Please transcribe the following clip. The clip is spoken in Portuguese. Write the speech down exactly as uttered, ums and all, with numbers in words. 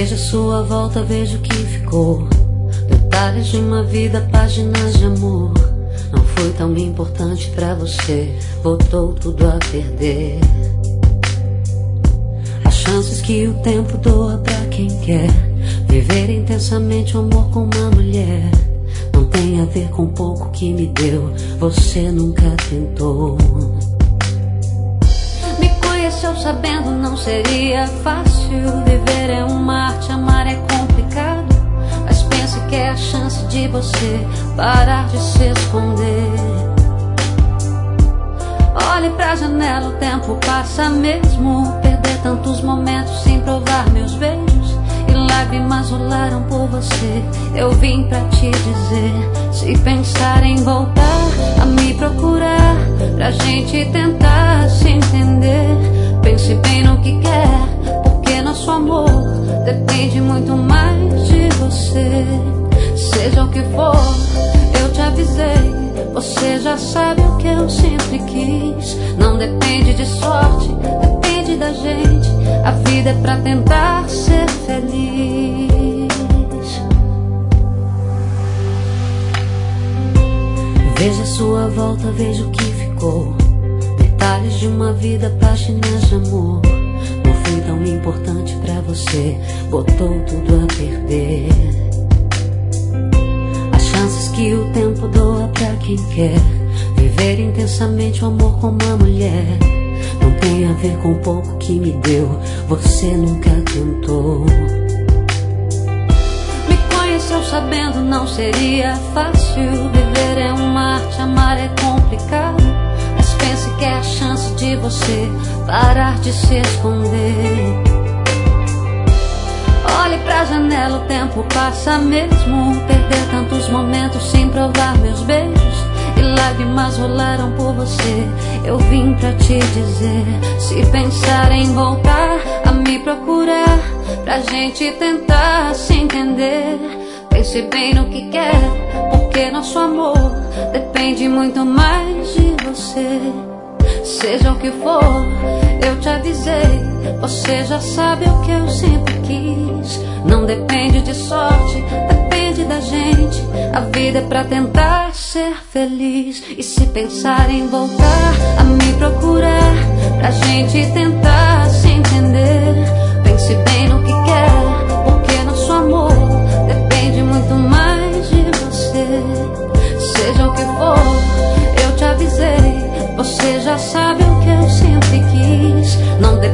Veja sua volta, veja o que ficou. Detalhes de uma vida, páginas de amor. Não foi tão importante pra você, botou tudo a perder. As chances que o tempo doa pra quem quer viver intensamente o amor com uma mulher. Não tem a ver com o pouco que me deu, você nunca tentou. Me conheceu sabendo não seria fácil. Viver é uma arte, amar é complicado. Mas pense que é a chance de você parar de se esconder. Olhe pra janela, o tempo passa mesmo. Perder tantos momentos sem provar meus beijos. E lágrimas rolaram por você. Eu vim pra te dizer, se pensar em voltar a me procurar, pra gente tentar se entender. Pense bem no que quer, porque nosso amor depende muito mais de você. Seja o que for, eu te avisei. Você já sabe o que eu sempre quis. Não depende de sorte, depende da gente. A vida é pra tentar ser feliz. Veja sua volta, veja o que ficou. Detalhes de uma vida, páginas de amor. Não foi tão importante pra você, botou tudo a perder. As chances que o tempo doa pra quem quer viver intensamente o amor com uma mulher. Não tem a ver com o pouco que me deu, você nunca tentou. Me conheceu sabendo não seria fácil. Viver é uma arte, amar é complicado. Mas pense que é a chance de você parar de se esconder. Olhe pra janela, o tempo passa mesmo. Perder tantos momentos sem provar meus beijos. E lágrimas rolaram por você. Eu vim pra te dizer, se pensar em voltar a me procurar, pra gente tentar se entender. Pense bem no que quer, porque nosso amor depende muito mais de você. Seja o que for, eu te avisei. Você já sabe o que eu sempre quis. Não depende de sorte, depende da gente. A vida é pra tentar ser feliz. E se pensar em voltar a me procurar, pra gente tentar se entender. Pense bem no que quer, porque nosso amor depende muito mais de você. Seja o que for, eu te avisei. Você já sabe o que eu sempre quis. Não depende